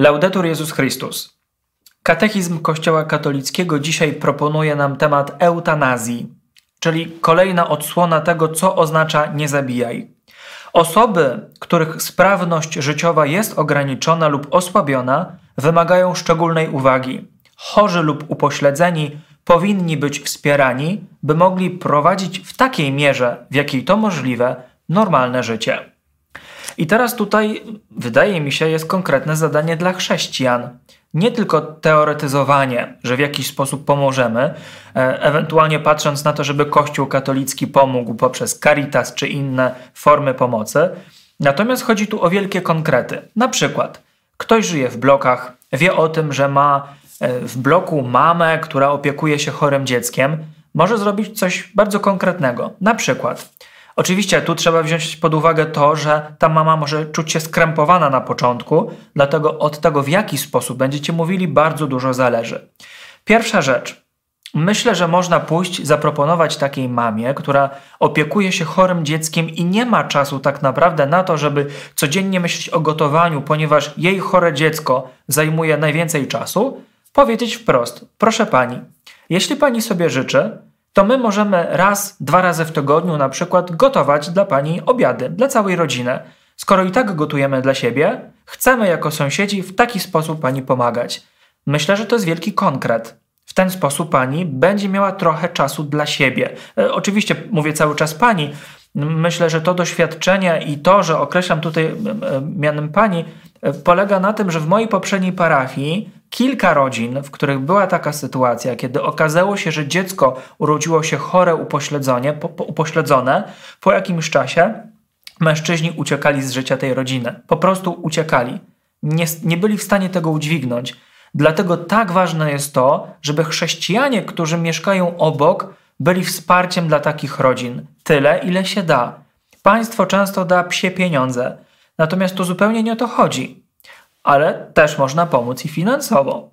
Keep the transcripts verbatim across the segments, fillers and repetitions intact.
Laudetur Jezus Chrystus. Katechizm Kościoła katolickiego dzisiaj proponuje nam temat eutanazji, czyli kolejna odsłona tego, co oznacza nie zabijaj. Osoby, których sprawność życiowa jest ograniczona lub osłabiona, wymagają szczególnej uwagi. Chorzy lub upośledzeni powinni być wspierani, by mogli prowadzić w takiej mierze, w jakiej to możliwe, normalne życie. I teraz tutaj, wydaje mi się, jest konkretne zadanie dla chrześcijan. Nie tylko teoretyzowanie, że w jakiś sposób pomożemy, ewentualnie patrząc na to, żeby Kościół katolicki pomógł poprzez Caritas czy inne formy pomocy. Natomiast chodzi tu o wielkie konkrety. Na przykład ktoś żyje w blokach, wie o tym, że ma w bloku mamę, która opiekuje się chorym dzieckiem, może zrobić coś bardzo konkretnego. Na przykład, oczywiście tu trzeba wziąć pod uwagę to, że ta mama może czuć się skrępowana na początku, dlatego od tego, w jaki sposób będziecie mówili, bardzo dużo zależy. Pierwsza rzecz. Myślę, że można pójść, zaproponować takiej mamie, która opiekuje się chorym dzieckiem i nie ma czasu tak naprawdę na to, żeby codziennie myśleć o gotowaniu, ponieważ jej chore dziecko zajmuje najwięcej czasu, powiedzieć wprost: proszę pani, jeśli pani sobie życzy, to my możemy raz, dwa razy w tygodniu na przykład gotować dla pani obiady, dla całej rodziny. Skoro i tak gotujemy dla siebie, chcemy jako sąsiedzi w taki sposób pani pomagać. Myślę, że to jest wielki konkret. W ten sposób pani będzie miała trochę czasu dla siebie. E, oczywiście mówię cały czas pani. Myślę, że to doświadczenie i to, że określam tutaj e, mianem pani, e, polega na tym, że w mojej poprzedniej parafii kilka rodzin, w których była taka sytuacja, kiedy okazało się, że dziecko urodziło się chore, upośledzone, po, po, upośledzone, po jakimś czasie mężczyźni uciekali z życia tej rodziny. Po prostu uciekali. Nie, nie byli w stanie tego udźwignąć. Dlatego tak ważne jest to, żeby chrześcijanie, którzy mieszkają obok, byli wsparciem dla takich rodzin. Tyle, ile się da. Państwo często da psie pieniądze. Natomiast tu zupełnie nie o to chodzi. Ale też można pomóc i finansowo.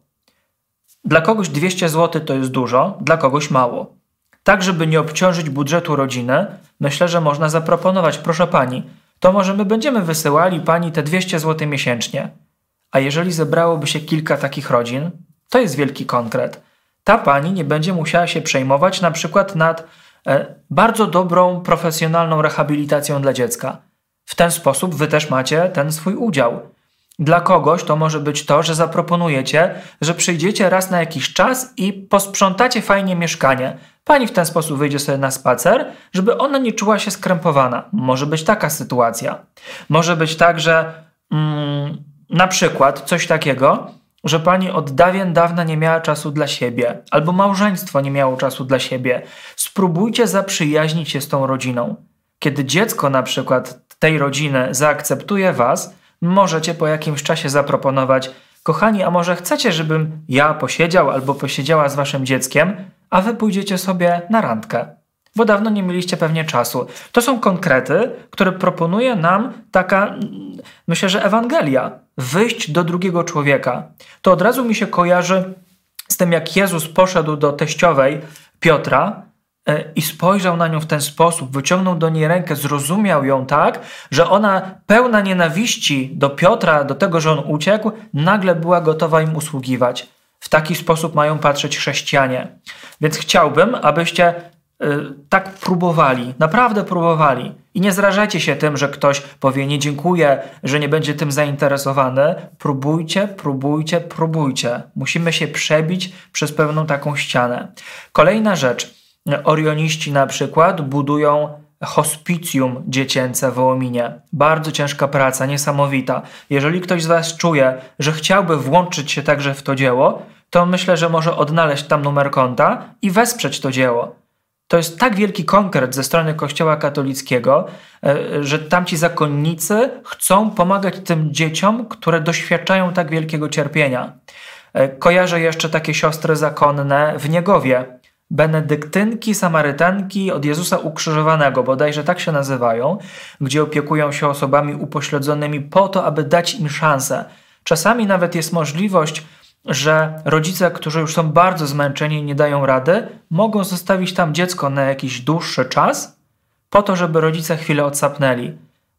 Dla kogoś dwieście złotych to jest dużo, dla kogoś mało. Tak, żeby nie obciążyć budżetu rodziny, myślę, że można zaproponować: proszę pani, to może my będziemy wysyłali pani te dwieście złotych miesięcznie. A jeżeli zebrałoby się kilka takich rodzin, to jest wielki konkret. Ta pani nie będzie musiała się przejmować na przykład nad e, bardzo dobrą, profesjonalną rehabilitacją dla dziecka. W ten sposób wy też macie ten swój udział. Dla kogoś to może być to, że zaproponujecie, że przyjdziecie raz na jakiś czas i posprzątacie fajnie mieszkanie. Pani w ten sposób wyjdzie sobie na spacer, żeby ona nie czuła się skrępowana. Może być taka sytuacja. Może być tak, że mm, na przykład coś takiego, że pani od dawien dawna nie miała czasu dla siebie, albo małżeństwo nie miało czasu dla siebie. Spróbujcie zaprzyjaźnić się z tą rodziną. Kiedy dziecko na przykład tej rodziny zaakceptuje was, możecie po jakimś czasie zaproponować: kochani, a może chcecie, żebym ja posiedział albo posiedziała z waszym dzieckiem, a wy pójdziecie sobie na randkę, bo dawno nie mieliście pewnie czasu. To są konkrety, które proponuje nam taka, myślę, że Ewangelia. Wyjść do drugiego człowieka. To od razu mi się kojarzy z tym, jak Jezus poszedł do teściowej Piotra i spojrzał na nią w ten sposób, wyciągnął do niej rękę, zrozumiał ją tak, że ona pełna nienawiści do Piotra, do tego, że on uciekł, nagle była gotowa im usługiwać. W taki sposób mają patrzeć chrześcijanie. Więc chciałbym, abyście y, tak próbowali, naprawdę próbowali. I nie zrażajcie się tym, że ktoś powie: nie dziękuję, że nie będzie tym zainteresowany. Próbujcie, próbujcie, próbujcie. Musimy się przebić przez pewną taką ścianę. Kolejna rzecz. Orioniści na przykład budują hospicjum dziecięce w Wołominie. Bardzo ciężka praca, niesamowita. Jeżeli ktoś z was czuje, że chciałby włączyć się także w to dzieło, to myślę, że może odnaleźć tam numer konta i wesprzeć to dzieło. To jest tak wielki konkret ze strony Kościoła katolickiego, że tamci zakonnicy chcą pomagać tym dzieciom, które doświadczają tak wielkiego cierpienia. Kojarzę jeszcze takie siostry zakonne w Niegowie. Benedyktynki, Samarytanki od Jezusa Ukrzyżowanego, bodajże tak się nazywają, gdzie opiekują się osobami upośledzonymi po to, aby dać im szansę. Czasami nawet jest możliwość, że rodzice, którzy już są bardzo zmęczeni i nie dają rady, mogą zostawić tam dziecko na jakiś dłuższy czas, po to, żeby rodzice chwilę odsapnęli.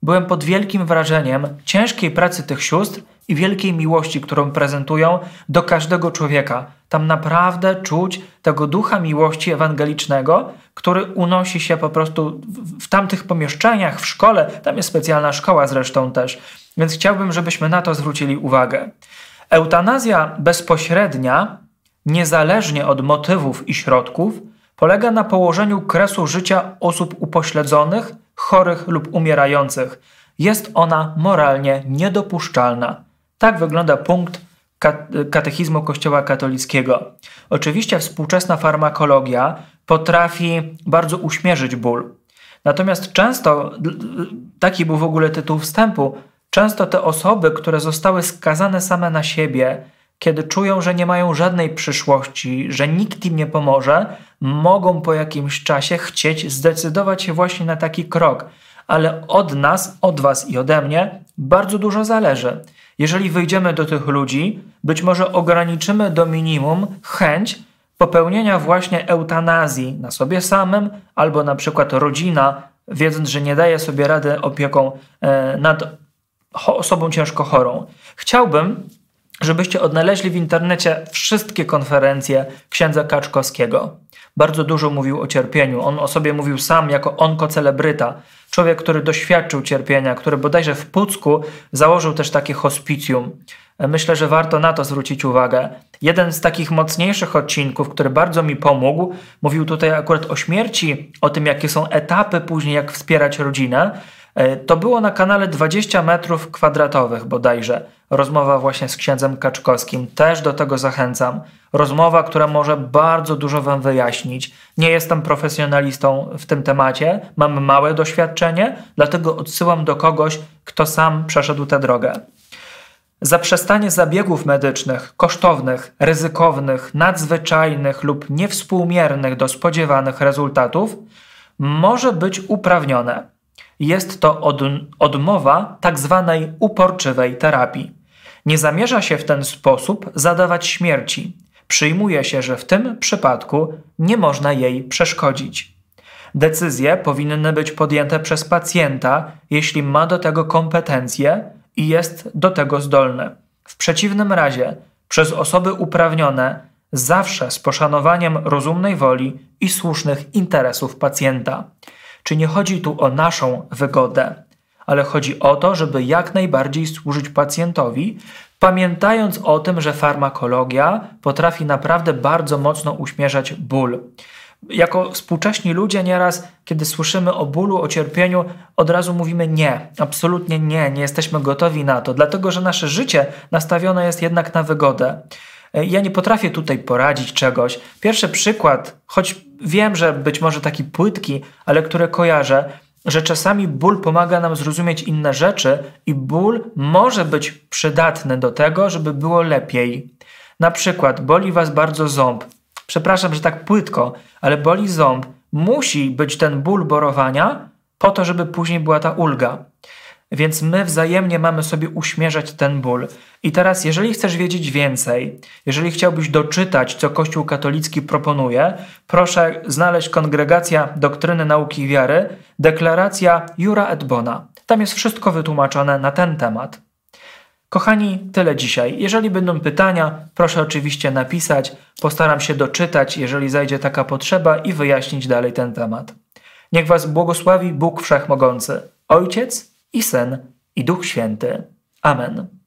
byłem pod wielkim wrażeniem ciężkiej pracy tych sióstr i wielkiej miłości, którą prezentują do każdego człowieka. Tam naprawdę czuć tego ducha miłości ewangelicznego, który unosi się po prostu w, w tamtych pomieszczeniach, w szkole. Tam jest specjalna szkoła zresztą też. Więc chciałbym, żebyśmy na to zwrócili uwagę. Eutanazja bezpośrednia, niezależnie od motywów i środków, polega na położeniu kresu życia osób upośledzonych, chorych lub umierających. Jest ona moralnie niedopuszczalna. Tak wygląda punkt katechizmu Kościoła katolickiego. Oczywiście współczesna farmakologia potrafi bardzo uśmierzyć ból. Natomiast często, taki był w ogóle tytuł wstępu, często te osoby, które zostały skazane same na siebie, kiedy czują, że nie mają żadnej przyszłości, że nikt im nie pomoże, mogą po jakimś czasie chcieć zdecydować się właśnie na taki krok. Ale od nas, od was i ode mnie bardzo dużo zależy. Jeżeli wyjdziemy do tych ludzi, być może ograniczymy do minimum chęć popełnienia właśnie eutanazji na sobie samym, albo na przykład rodzina, wiedząc, że nie daje sobie rady opieką nad osobą ciężko chorą. Chciałbym, żebyście odnaleźli w internecie wszystkie konferencje księdza Kaczkowskiego. Bardzo dużo mówił o cierpieniu. On o sobie mówił sam jako onkocelebryta. Człowiek, który doświadczył cierpienia, który bodajże w Pucku założył też takie hospicjum. Myślę, że warto na to zwrócić uwagę. Jeden z takich mocniejszych odcinków, który bardzo mi pomógł, mówił tutaj akurat o śmierci, o tym, jakie są etapy później, jak wspierać rodzinę. To było na kanale dwadzieścia metrów kwadratowych bodajże. Rozmowa właśnie z księdzem Kaczkowskim. Też do tego zachęcam. Rozmowa, która może bardzo dużo wam wyjaśnić. Nie jestem profesjonalistą w tym temacie, mam małe doświadczenie, dlatego odsyłam do kogoś, kto sam przeszedł tę drogę. Zaprzestanie zabiegów medycznych, kosztownych, ryzykownych, nadzwyczajnych lub niewspółmiernych do spodziewanych rezultatów może być uprawnione. Jest to od, odmowa tak zwanej uporczywej terapii. Nie zamierza się w ten sposób zadawać śmierci. Przyjmuje się, że w tym przypadku nie można jej przeszkodzić. Decyzje powinny być podjęte przez pacjenta, jeśli ma do tego kompetencje i jest do tego zdolny. W przeciwnym razie przez osoby uprawnione zawsze z poszanowaniem rozumnej woli i słusznych interesów pacjenta. Czy nie chodzi tu o naszą wygodę, ale chodzi o to, żeby jak najbardziej służyć pacjentowi, pamiętając o tym, że farmakologia potrafi naprawdę bardzo mocno uśmierzać ból. Jako współcześni ludzie nieraz, kiedy słyszymy o bólu, o cierpieniu, od razu mówimy nie, absolutnie nie, nie jesteśmy gotowi na to, dlatego że nasze życie nastawione jest jednak na wygodę. Ja nie potrafię tutaj poradzić czegoś. Pierwszy przykład, choć wiem, że być może taki płytki, ale które kojarzę, że czasami ból pomaga nam zrozumieć inne rzeczy i ból może być przydatny do tego, żeby było lepiej. Na przykład boli was bardzo ząb. Przepraszam, że tak płytko, ale boli ząb. Musi być ten ból borowania po to, żeby później była ta ulga. Więc my wzajemnie mamy sobie uśmierzać ten ból. I teraz, jeżeli chcesz wiedzieć więcej, jeżeli chciałbyś doczytać, co Kościół katolicki proponuje, proszę znaleźć Kongregacja Doktryny Nauki i Wiary, deklaracja Jura et Bona. Tam jest wszystko wytłumaczone na ten temat. Kochani, tyle dzisiaj. Jeżeli będą pytania, proszę oczywiście napisać. Postaram się doczytać, jeżeli zajdzie taka potrzeba i wyjaśnić dalej ten temat. Niech was błogosławi Bóg Wszechmogący, Ojciec i Syn, i Duch Święty. Amen.